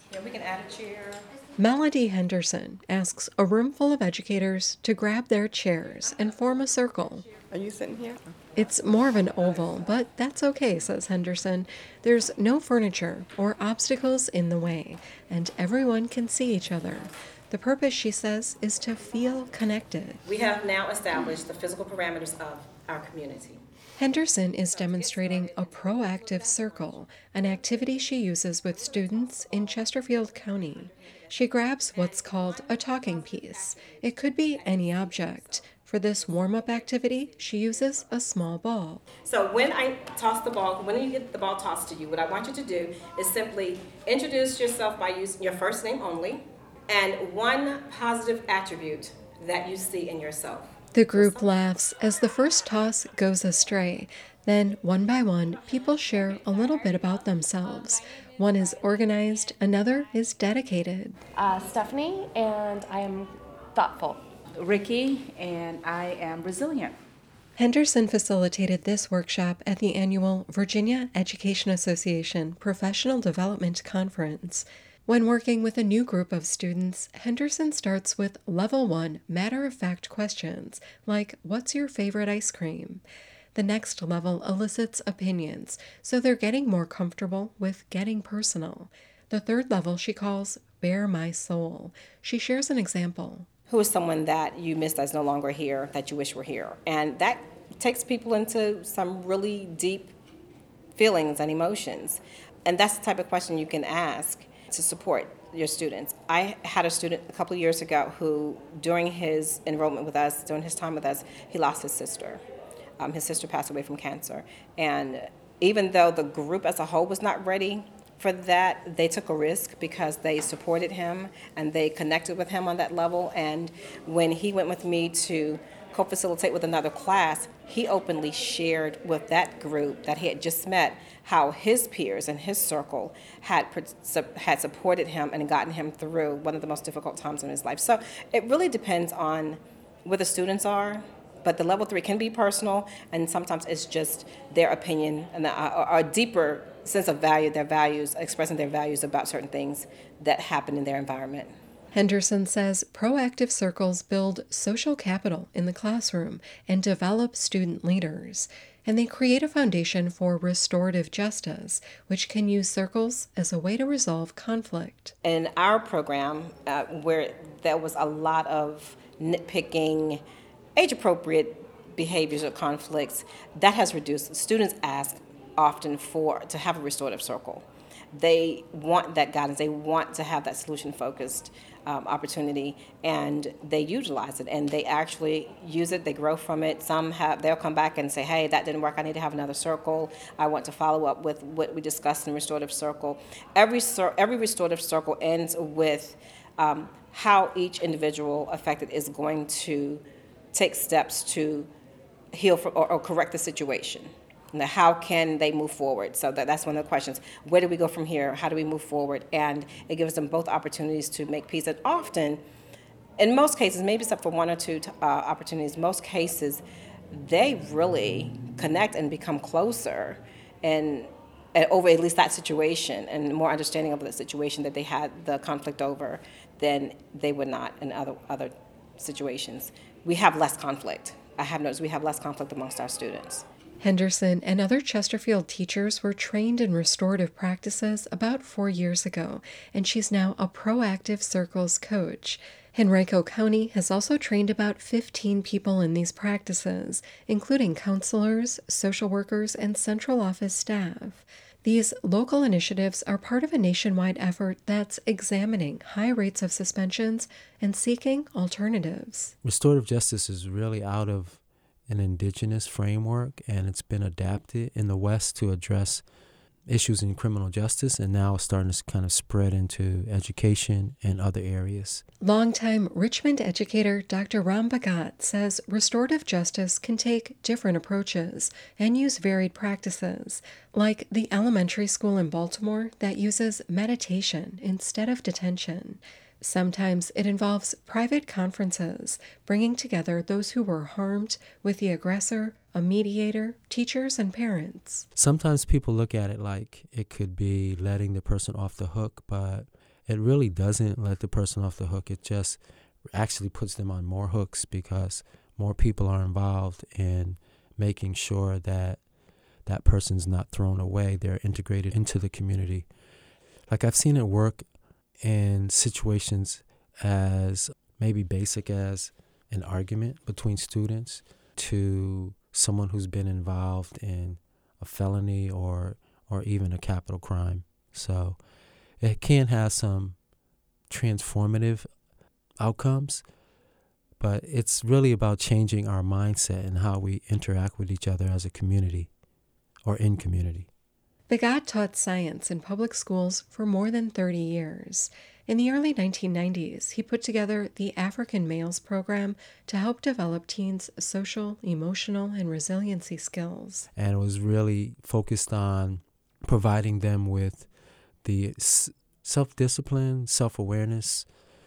Yeah, we can add a chair. Melody Henderson asks a room full of educators to grab their chairs and form a circle. Are you sitting here? It's more of an oval, but that's okay, says Henderson. There's no furniture or obstacles in the way, and everyone can see each other. The purpose, she says, is to feel connected. We have now established the physical parameters of our community. Henderson is demonstrating a proactive circle, an activity she uses with students in Chesterfield County. She grabs what's called a talking piece. It could be any object. For this warm-up activity, she uses a small ball. So when I toss the ball, when you get the ball tossed to you, what I want you to do is simply introduce yourself by using your first name only and one positive attribute that you see in yourself. The group laughs as the first toss goes astray. Then, one by one, people share a little bit about themselves. One is organized, another is dedicated. Stephanie, and I am thoughtful. Ricky, and I am resilient. Henderson facilitated this workshop at the annual Virginia Education Association Professional Development Conference. When working with a new group of students, Henderson starts with Level 1 matter-of-fact questions, like, what's your favorite ice cream? The next level elicits opinions, so they're getting more comfortable with getting personal. The third level she calls Bare My Soul. She shares an example. Who is someone that you miss that's no longer here, that you wish were here? And that takes people into some really deep feelings and emotions. And that's the type of question you can ask to support your students. I had a student a couple of years ago who, during his enrollment with us, during his time with us, he lost his sister. His sister passed away from cancer. And even though the group as a whole was not ready for that, they took a risk because they supported him and they connected with him on that level. And when he went with me to co-facilitate with another class, he openly shared with that group that he had just met how his peers and his circle had supported him and gotten him through one of the most difficult times in his life. So it really depends on where the students are, but the level 3 can be personal, and sometimes it's just their opinion and a deeper sense of value, their values, expressing their values about certain things that happen in their environment. Henderson says proactive circles build social capital in the classroom and develop student leaders, and they create a foundation for restorative justice, which can use circles as a way to resolve conflict. In our program, where there was a lot of nitpicking, age-appropriate behaviors or conflicts, that has reduced. Students ask often to have a restorative circle. They want that guidance. They want to have that solution-focused opportunity, and they utilize it, and they actually use it. They grow from it. They'll come back and say, hey, that didn't work. I need to have another circle. I want to follow up with what we discussed in restorative circle. Every restorative circle ends with how each individual affected is going to take steps to heal or correct the situation. Now, how can they move forward? So that's one of the questions. Where do we go from here? How do we move forward? And it gives them both opportunities to make peace. And often, in most cases, maybe except for one or two opportunities, most cases, they really connect and become closer and over at least that situation and more understanding of the situation that they had the conflict over than they would not in other situations. We have less conflict. I have noticed we have less conflict amongst our students. Henderson and other Chesterfield teachers were trained in restorative practices about 4 years ago, and she's now a proactive circles coach. Henrico County has also trained about 15 people in these practices, including counselors, social workers, and central office staff. These local initiatives are part of a nationwide effort that's examining high rates of suspensions and seeking alternatives. Restorative justice is really out of an indigenous framework, and it's been adapted in the West to address issues in criminal justice, and now it's starting to kind of spread into education and other areas. Longtime Richmond educator Dr. Ram Bhagat says restorative justice can take different approaches and use varied practices, like the elementary school in Baltimore that uses meditation instead of detention. Sometimes it involves private conferences, bringing together those who were harmed with the aggressor, a mediator, teachers, and parents. Sometimes people look at it like it could be letting the person off the hook, but it really doesn't let the person off the hook. It just actually puts them on more hooks because more people are involved in making sure that that person's not thrown away. They're integrated into the community. Like I've seen it work in situations as maybe basic as an argument between students to someone who's been involved in a felony or even a capital crime. So it can have some transformative outcomes, but it's really about changing our mindset and how we interact with each other as a community or in community. Begat taught science in public schools for more than 30 years. In the early 1990s, he put together the African Males program to help develop teens' social, emotional, and resiliency skills. And it was really focused on providing them with the self-discipline, self-awareness,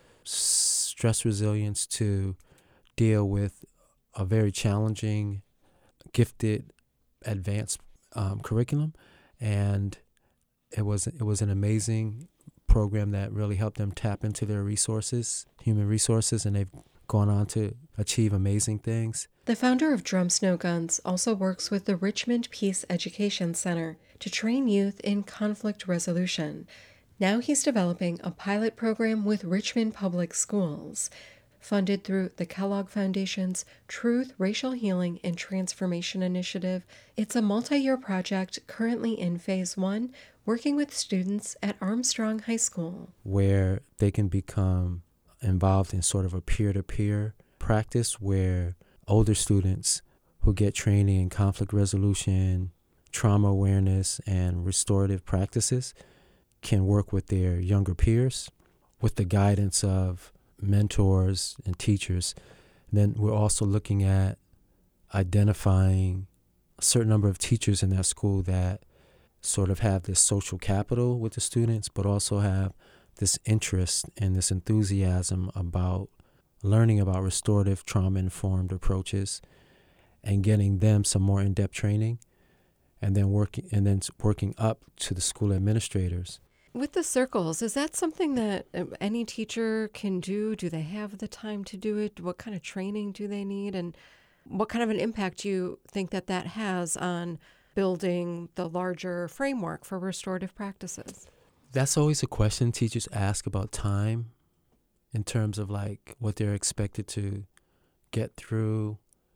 stress resilience to deal with a very challenging, gifted, advanced curriculum. And it was an amazing program that really helped them tap into their resources, human resources, and they've gone on to achieve amazing things. The founder of Drum Snow Guns also works with the Richmond Peace Education Center to train youth in conflict resolution. Now he's developing a pilot program with Richmond Public Schools. Funded through the Kellogg Foundation's Truth, Racial Healing, and Transformation Initiative, it's a multi-year project currently in Phase 1, working with students at Armstrong High School. Where they can become involved in sort of a peer-to-peer practice where older students who get training in conflict resolution, trauma awareness, and restorative practices can work with their younger peers with the guidance of mentors and teachers. And then we're also looking at identifying a certain number of teachers in that school that sort of have this social capital with the students, but also have this interest and this enthusiasm about learning about restorative trauma-informed approaches and getting them some more in-depth training, and then working up to the school administrators. With the circles, is that something that any teacher can do? Do they have the time to do it? What kind of training do they need? And what kind of an impact do you think that has on building the larger framework for restorative practices? That's always a question teachers ask about time in terms of like what they're expected to get through.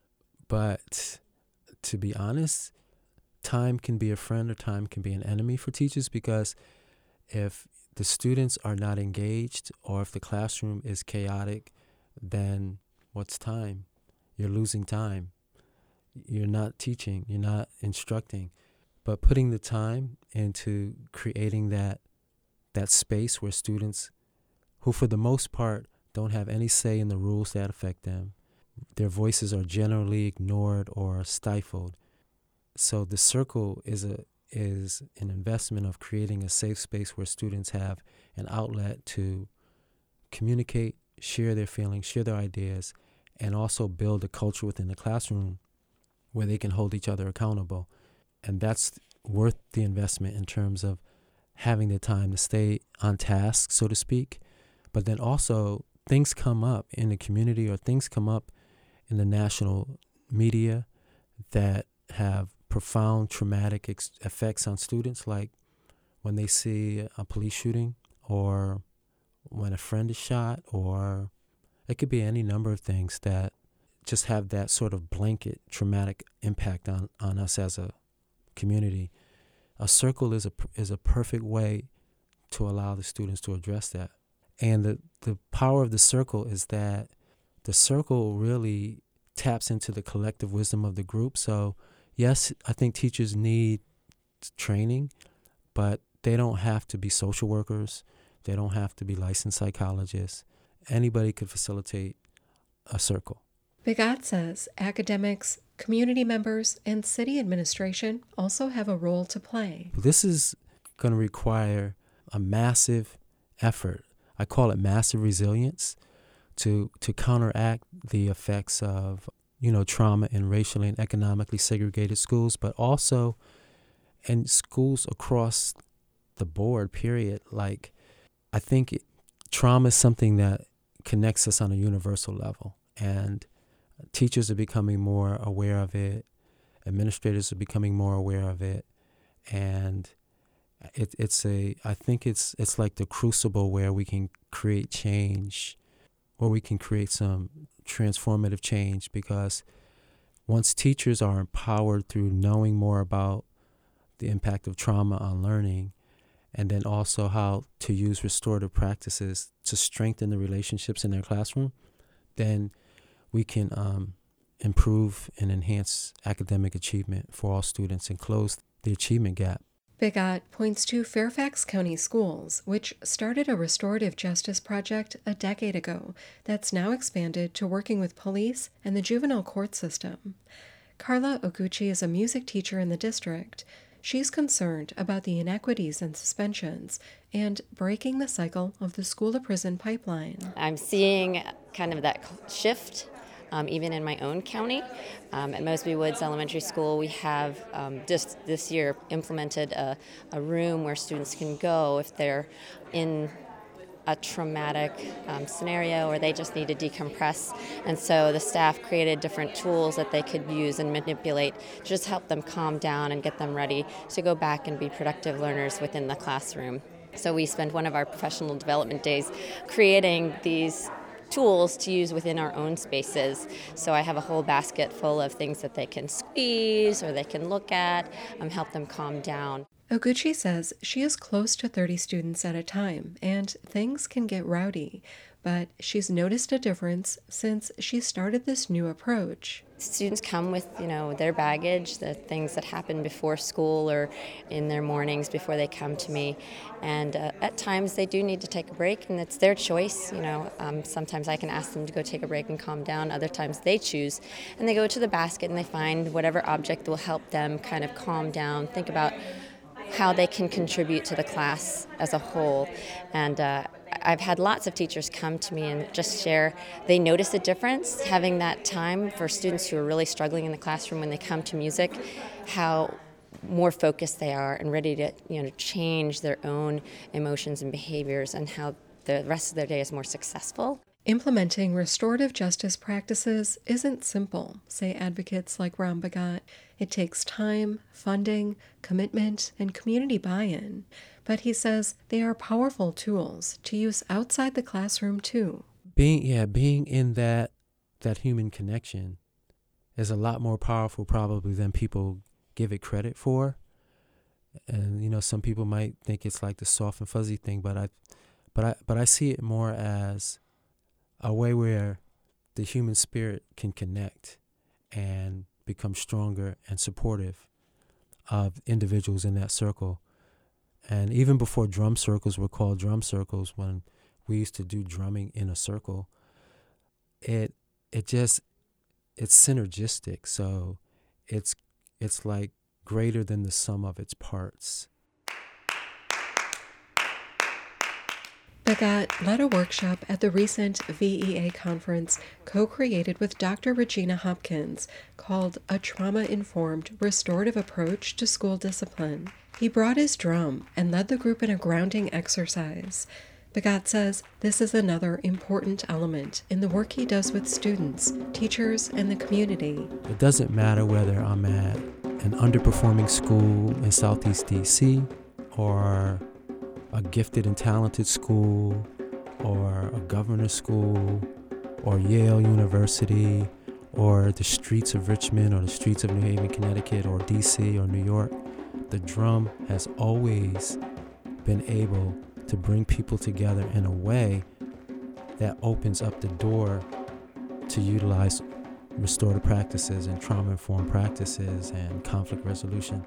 But to be honest, time can be a friend or time can be an enemy for teachers, because if the students are not engaged or if the classroom is chaotic, then what's time? You're losing time. You're not teaching. You're not instructing. But putting the time into creating that space where students, who for the most part don't have any say in the rules that affect them, their voices are generally ignored or stifled. So the circle is an investment of creating a safe space where students have an outlet to communicate, share their feelings, share their ideas, and also build a culture within the classroom where they can hold each other accountable. And that's worth the investment in terms of having the time to stay on task, so to speak. But then also things come up in the community or things come up in the national media that have profound traumatic effects on students, like when they see a police shooting or when a friend is shot, or it could be any number of things that just have that sort of blanket traumatic impact on us as a community. A circle is a perfect way to allow the students to address that. And the power of the circle is that the circle really taps into the collective wisdom of the group. So yes, I think teachers need training, but they don't have to be social workers. They don't have to be licensed psychologists. Anybody could facilitate a circle. Begat says academics, community members, and city administration also have a role to play. This is going to require a massive effort. I call it massive resilience to counteract the effects of trauma in racially and economically segregated schools, but also in schools across the board, period. Like, I think trauma is something that connects us on a universal level, and teachers are becoming more aware of it. Administrators are becoming more aware of it, and I think it's like the crucible where we can create change, where we can create some transformative change, because once teachers are empowered through knowing more about the impact of trauma on learning, and then also how to use restorative practices to strengthen the relationships in their classroom, then we can improve and enhance academic achievement for all students and close the achievement gap. Bigot points to Fairfax County Schools, which started a restorative justice project a decade ago that's now expanded to working with police and the juvenile court system. Carla Oguchi is a music teacher in the district. She's concerned about the inequities and suspensions and breaking the cycle of the school-to-prison pipeline. I'm seeing kind of that shift even in my own county. At Mosby Woods Elementary School, we have just this year implemented a room where students can go if they're in a traumatic scenario or they just need to decompress. And so the staff created different tools that they could use and manipulate to just help them calm down and get them ready to go back and be productive learners within the classroom. So we spend one of our professional development days creating these tools to use within our own spaces. So I have a whole basket full of things that they can squeeze or they can look at, help them calm down. Oguchi says she is close to 30 students at a time, and things can get rowdy, but she's noticed a difference since she started this new approach. Students come with, their baggage, the things that happen before school or in their mornings before they come to me. And at times they do need to take a break, and it's their choice. Sometimes I can ask them to go take a break and calm down. Other times they choose. And they go to the basket and they find whatever object will help them kind of calm down, think about how they can contribute to the class as a whole. And I've had lots of teachers come to me and just share they notice a difference having that time for students who are really struggling in the classroom when they come to music, how more focused they are and ready to change their own emotions and behaviors, and how the rest of their day is more successful. Implementing restorative justice practices isn't simple, say advocates like Ram Bigot. It takes time, funding, commitment, and community buy-in. But he says they are powerful tools to use outside the classroom too. Being in that human connection is a lot more powerful probably than people give it credit for. And some people might think it's like the soft and fuzzy thing, but I see it more as a way where the human spirit can connect and become stronger and supportive of individuals in that circle. And even before drum circles were called drum circles, when we used to do drumming in a circle, it's synergistic. So it's like greater than the sum of its parts. Bigot led a workshop at the recent VEA conference co-created with Dr. Regina Hopkins called A Trauma-Informed Restorative Approach to School Discipline. He brought his drum and led the group in a grounding exercise. Bigot says this is another important element in the work he does with students, teachers, and the community. It doesn't matter whether I'm at an underperforming school in Southeast DC or a gifted and talented school, or a governor's school, or Yale University, or the streets of Richmond, or the streets of New Haven, Connecticut, or DC, or New York. The drum has always been able to bring people together in a way that opens up the door to utilize restorative practices and trauma-informed practices and conflict resolution.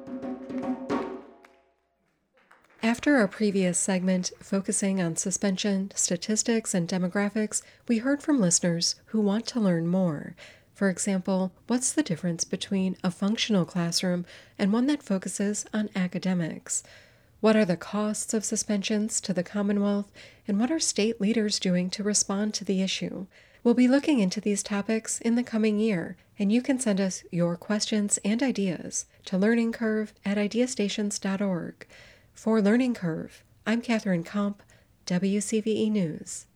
After our previous segment focusing on suspension, statistics, and demographics, we heard from listeners who want to learn more. For example, what's the difference between a functional classroom and one that focuses on academics? What are the costs of suspensions to the Commonwealth, and what are state leaders doing to respond to the issue? We'll be looking into these topics in the coming year, and you can send us your questions and ideas to learningcurve@ideastations.org. For Learning Curve, I'm Catherine Komp. WCVE News.